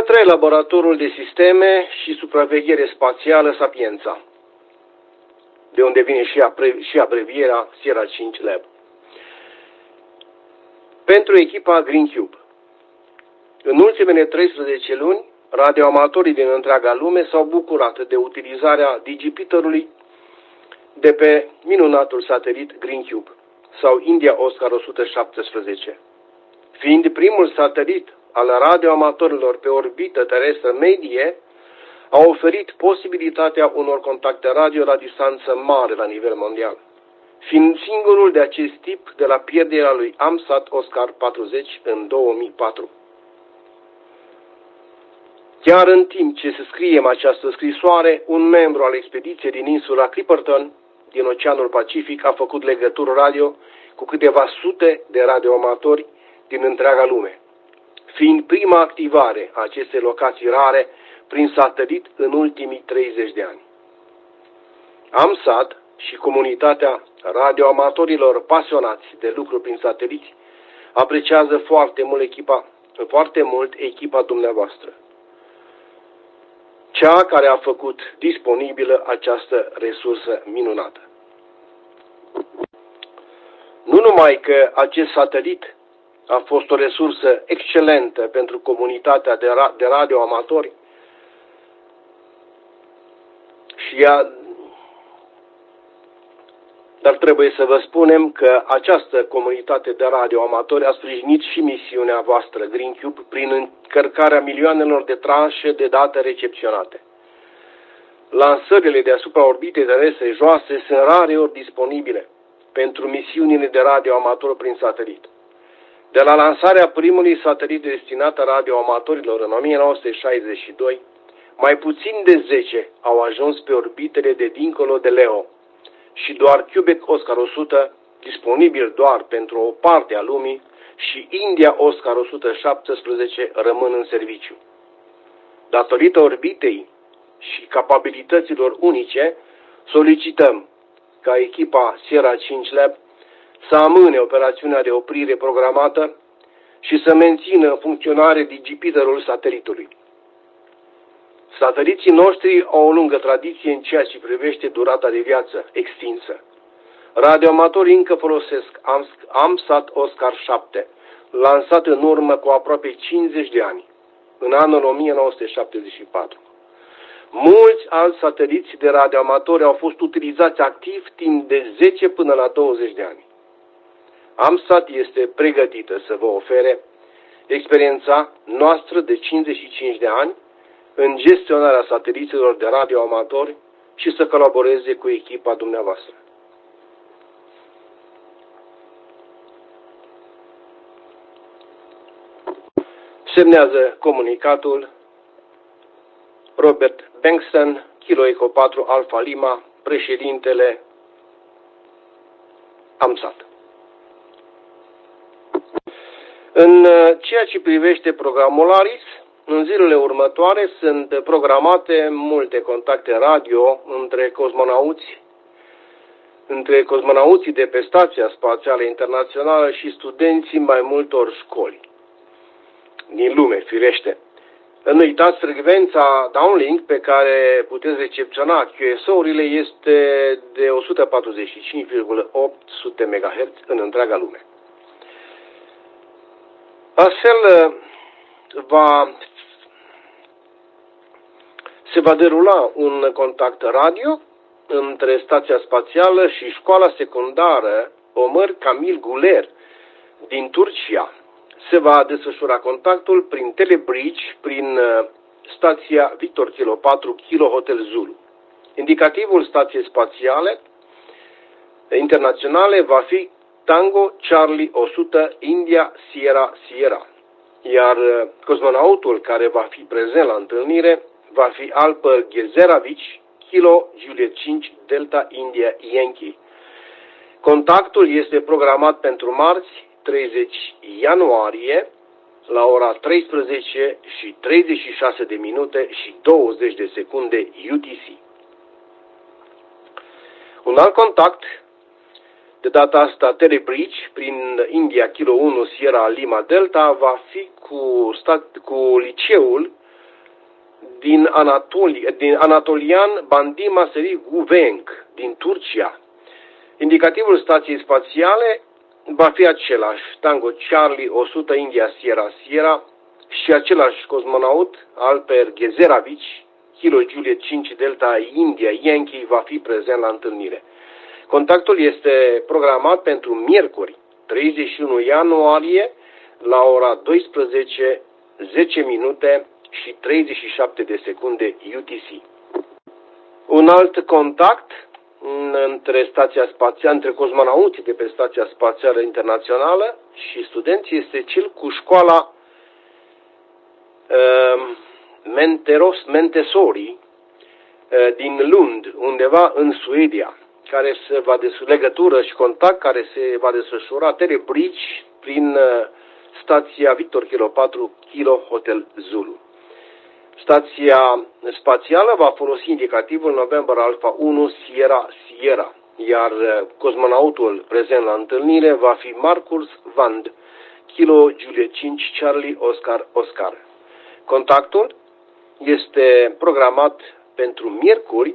către Laboratorul de Sisteme și Supraveghere Spațială Sapienza, de unde vine și abrevierea Sierra 5 Lab. Pentru echipa GreenCube. În ultimele 13 luni, radioamatorii din întreaga lume s-au bucurat de utilizarea Digipiterului de pe minunatul satelit GreenCube sau India Oscar 117, fiind primul satelit al radioamatorilor pe orbită terestră medie, a oferit posibilitatea unor contacte radio la distanță mare la nivel mondial, fiind singurul de acest tip de la pierderea lui AMSAT Oscar 40 în 2004. Chiar în timp ce să scriem această scrisoare, un membru al expediției din insula Clipperton, din Oceanul Pacific, a făcut legături radio cu câteva sute de radioamatori din întreaga lume, fiind prima activare a acestei locații rare prin satelit în ultimii 30 de ani. AMSAT și comunitatea radioamatorilor pasionați de lucru prin sateliți apreciază foarte mult echipa dumneavoastră, cea care a făcut disponibilă această resursă minunată. Nu numai că acest satelit a fost o resursă excelentă pentru comunitatea de radioamatori, dar trebuie să vă spunem că această comunitate de radioamatori a sprijinit și misiunea voastră GreenCube prin încărcarea milioanelor de tranșe de date recepționate. Lansările deasupra orbitei terestre joase sunt rare ori disponibile pentru misiunile de radioamatori prin satelit. De la lansarea primului satelit destinat radioamatorilor în 1962, mai puțin de 10 au ajuns pe orbitele de dincolo de Leo și doar Quebec Oscar 100, disponibil doar pentru o parte a lumii, și India Oscar 117 rămân în serviciu. Datorită orbitei și capabilităților unice, solicităm ca echipa Sierra 5 Lab să amâne operațiunea de oprire programată și să mențină în funcționare Digipiterul satelitului. Sateliții noștri au o lungă tradiție în ceea ce privește durata de viață extinsă. Radioamatorii încă folosesc AMSAT Oscar 7, lansat în urmă cu aproape 50 de ani, în anul 1974. Mulți alți sateliți de radioamatori au fost utilizați activ timp de 10 până la 20 de ani. AMSAT este pregătită să vă ofere experiența noastră de 55 de ani în gestionarea sateliților de radioamatori și să colaboreze cu echipa dumneavoastră. Semnează comunicatul Robert Bankston, Kilo Eco 4 Alpha Lima, președintele AMSAT. În ceea ce privește programul ARIS, în zilele următoare sunt programate multe contacte radio între cosmonauții de pe Stația Spațială Internațională și studenții mai multor școli din lume, firește. Nu uitați, frecvența downlink pe care puteți recepționa QSO-urile este de 145,800 MHz în întreaga lume. Astfel, se va derula un contact radio între Stația Spațială și școala secundară Ömer Camil Guler din Turcia. Se va desfășura contactul prin Telebridge, prin stația Victor Kilo 4 Kilo Hotel Zulu. Indicativul Stației Spațiale Internaționale va fi Tango Charlie 100 India Sierra Sierra, iar cosmonautul care va fi prezent la întâlnire va fi Alper Gezeravici Kilo Juliet 5 Delta India Yankee. Contactul este programat pentru marți, 30 ianuarie, la ora 13 și 36 de minute și 20 de secunde UTC. Un alt contact, de data asta Telebridge, prin India Kilo 1 Sierra Lima Delta, va fi cu liceul din Anatolian Bandima Seri Guveng din Turcia. Indicativul stației spațiale va fi același, Tango Charlie 100 India Sierra Sierra și același cosmonaut Alper Gezeravici, Kilo Juliet 5 Delta India Yankee va fi prezent la întâlnire. Contactul este programat pentru miercuri, 31 ianuarie, la ora 12, 10 minute și 37 de secunde UTC. Un alt contact între stația spațială, între cosmonauții de pe Stația Spațială Internațională și studenții este cel cu școala Montessori din Lund, undeva în Suedia, care se va legătură și contact care se va desfășura telebridge prin stația Victor Kilo 4 Kilo Hotel Zulu. Stația spațială va folosi indicativul November Alpha 1 Sierra Sierra, iar cosmonautul prezent la întâlnire va fi Marcus Vand, Kilo Juliet 5 Charlie Oscar Oscar. Contactul este programat pentru miercuri,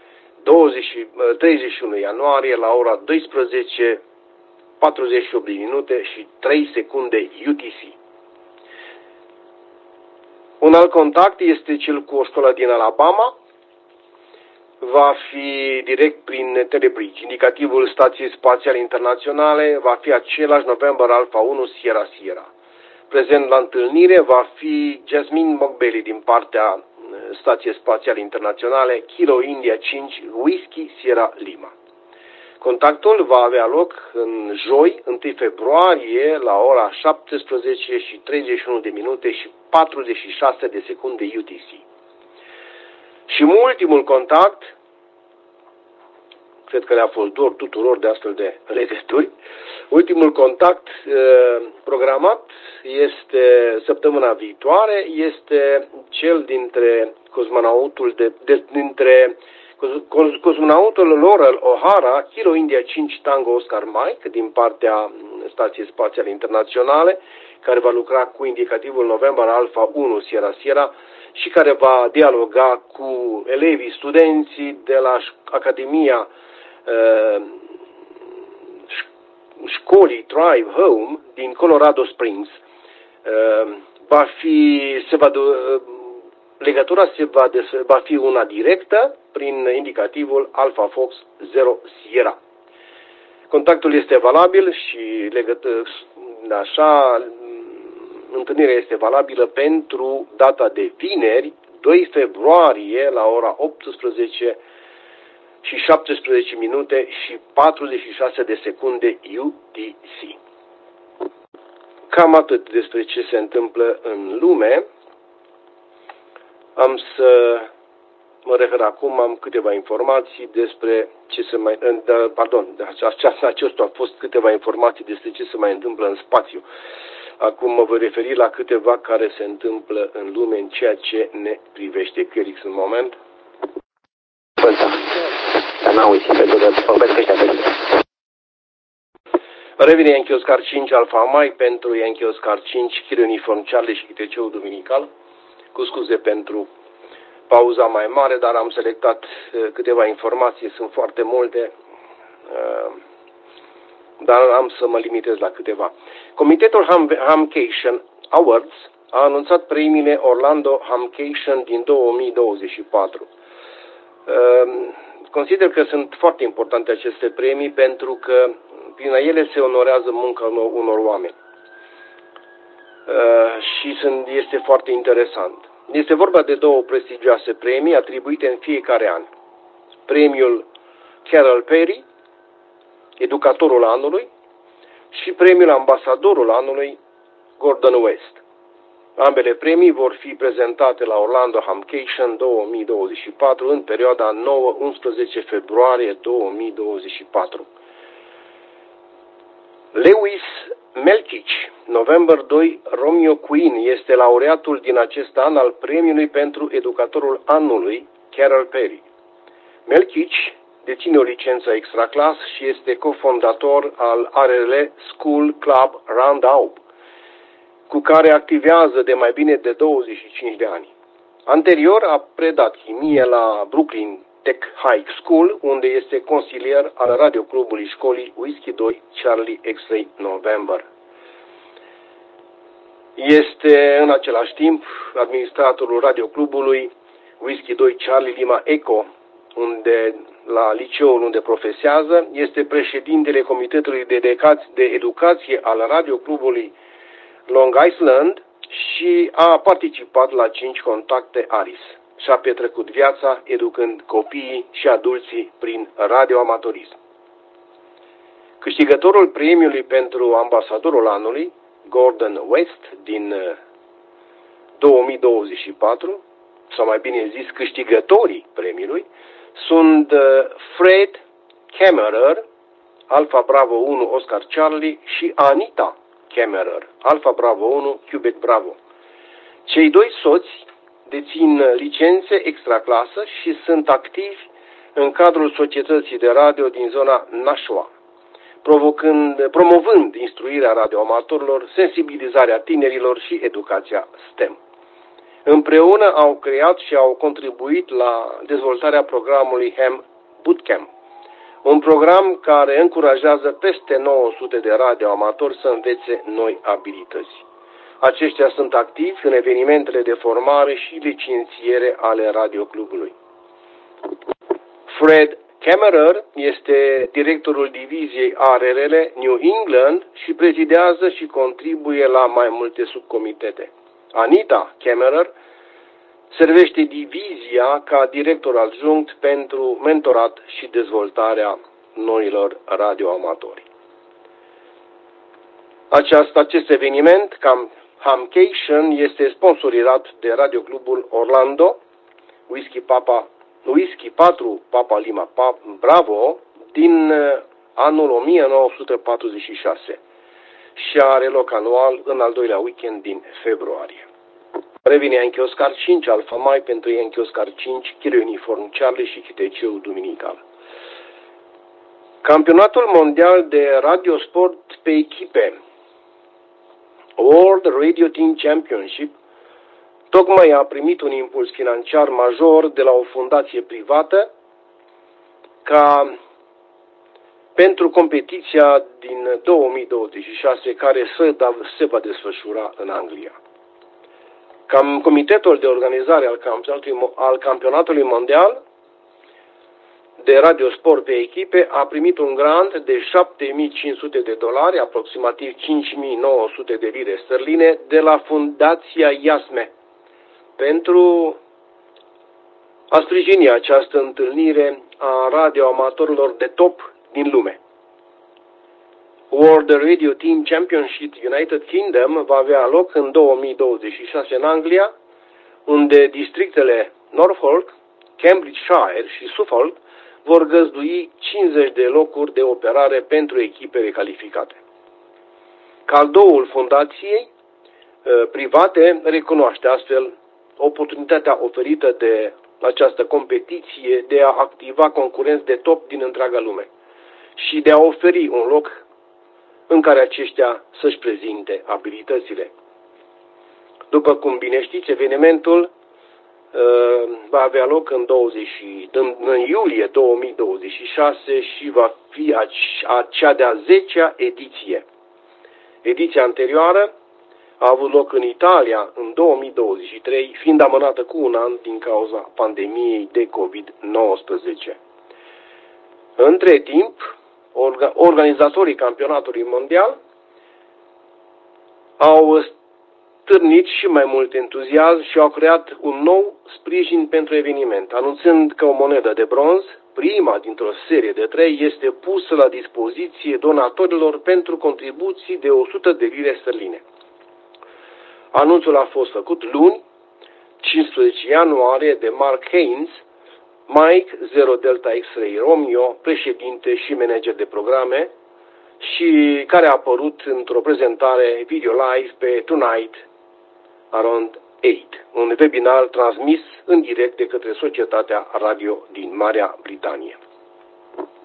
31 ianuarie, la ora 12, 48 de minute și 3 secunde UTC. Un alt contact este cel cu o școală din Alabama. Va fi direct prin telebridge. Indicativul Stației Spațiale Internaționale va fi același, November Alpha 1 Sierra Sierra. Prezent la întâlnire va fi Jasmine Mogbeli din partea Stației Spațiale Internaționale, Kilo India 5 Whiskey Sierra Lima. Contactul va avea loc în joi, 1 februarie, la ora 17 și 31 de minute și 46 de secunde UTC. Și ultimul contact, cred că le-a fost dor tuturor de astfel de legături, ultimul contact programat este săptămâna viitoare, este cel dintre cosmonautul Laurel O'Hara, Kilo India 5 Tango Oscar Mike, din partea Stației Spațiale Internaționale, care va lucra cu indicativul November Alpha 1 Sierra Sierra și care va dialoga cu elevii, studenții de la Academia școlii Drive Home din Colorado Springs. Legătura va fi una directă prin indicativul Alpha Fox 0 Sierra. Contactul este valabil și întâlnirea este valabilă pentru data de vineri, 2 februarie, la ora 18 și 17 minute și 46 de secunde UTC. Cam atât despre ce se întâmplă în lume. Am să mă refer acum, am câteva informații despre ce se mai... Acestea au fost câteva informații despre ce se mai întâmplă în spațiu. Acum mă voi referi la câteva care se întâmplă în lume în ceea ce ne privește. Felix, un moment. Revine Yankee Oscar 5 Alpha Mike pentru Yankee Oscar 5 Kilo Uniform Charlie și Chiteceu Duminical. Cu scuze pentru pauza mai mare, dar am selectat câteva informații, sunt foarte multe, dar am să mă limitez la câteva. Comitetul Hamcation Awards a anunțat premiile Orlando Hamcation din 2024. Consider că sunt foarte importante aceste premii pentru că prin ele se onorează munca unor oameni. Și este foarte interesant. Este vorba de două prestigioase premii atribuite în fiecare an. Premiul Carol Perry, Educatorul Anului, și premiul Ambasadorul Anului, Gordon West. Ambele premii vor fi prezentate la Orlando Hamcation 2024 în perioada 9-11 februarie 2024. Lewis Melchich, November 2, Romeo Queen, este laureatul din acest an al premiului pentru Educatorul Anului, Carol Perry. Melchich deține o licență extra class și este cofondator al RL School Club Roundup, cu care activează de mai bine de 25 de ani. Anterior a predat chimie la Brooklyn Tech High School, unde este consilier al radioclubului școlii Whiskey 2 Charlie X-Ray November. Este în același timp administratorul radioclubului Whiskey 2 Charlie Lima Echo, la liceul unde profesează, este președintele Comitetului de Educație al radioclubului Long Island și a participat la 5 contacte ARIS și a petrecut viața educând copiii și adulții prin radioamatorism. Câștigătorul premiului pentru ambasadorul anului, Gordon West, din 2024, sau mai bine zis câștigătorii premiului, sunt Fred Kammerer, Alpha Bravo 1 Oscar Charlie și Anita Kammerer, Alpha Bravo 1 Quebec Bravo. Cei doi soți dețin licențe extraclasă și sunt activi în cadrul societății de radio din zona Nashua, promovând instruirea radioamatorilor, sensibilizarea tinerilor și educația STEM. Împreună au creat și au contribuit la dezvoltarea programului HAM Bootcamp, un program care încurajează peste 900 de radioamatori să învețe noi abilități. Aceștia sunt activi în evenimentele de formare și licențiere ale radioclubului. Fred Kammerer este directorul diviziei ARRL New England și prezidează și contribuie la mai multe subcomitete. Anita Kammerer servește divizia ca director adjunct pentru mentorat și dezvoltarea noilor radioamatori. Acest eveniment, Hamcation, este sponsorizat de radioclubul Orlando, Whiskey 4 Papa Lima Bravo, din anul 1946 și are loc anual în al doilea weekend din februarie. Revine Yankee Oscar 5 Alpha Mai pentru Yankee Oscar 5 Kilo Uniform Charlie și chiteceu duminical. Campionatul mondial de radiosport pe echipe, World Radio Team Championship, tocmai a primit un impuls financiar major de la o fundație privată pentru competiția din 2026 care se va desfășura în Anglia. Comitetul de organizare al campionatului mondial de radiosport pe echipe a primit un grant de $7.500, aproximativ 5.900 de lire sterline, de la Fundația IASME pentru a sprijini această întâlnire a radioamatorilor de top din lume. World Radio Team Championship United Kingdom va avea loc în 2026 în Anglia, unde districtele Norfolk, Cambridgeshire și Suffolk vor găzdui 50 de locuri de operare pentru echipele calificate. Caldoul fundației private recunoaște astfel oportunitatea oferită de această competiție de a activa concurenți de top din întreaga lume și de a oferi un loc în care aceștia să-și prezinte abilitățile. După cum bine știți, evenimentul va avea loc în iulie 2026 și va fi cea de-a 10-a ediție. Ediția anterioară a avut loc în Italia în 2023, fiind amânată cu un an din cauza pandemiei de COVID-19. Între timp, organizatorii campionatului mondial au stârnit și mai mult entuziasm și au creat un nou sprijin pentru eveniment, anunțând că o monedă de bronz, prima dintr-o serie de 3, este pusă la dispoziție donatorilor pentru contribuții de 100 de lire sterline. Anunțul a fost făcut luni, 15 ianuarie, de Mark Haynes, Mike 0 Delta X-Ray Romeo, președinte și manager de programe, și care a apărut într-o prezentare video live pe Tonight Around 8, un webinar transmis în direct de către Societatea Radio din Marea Britanie.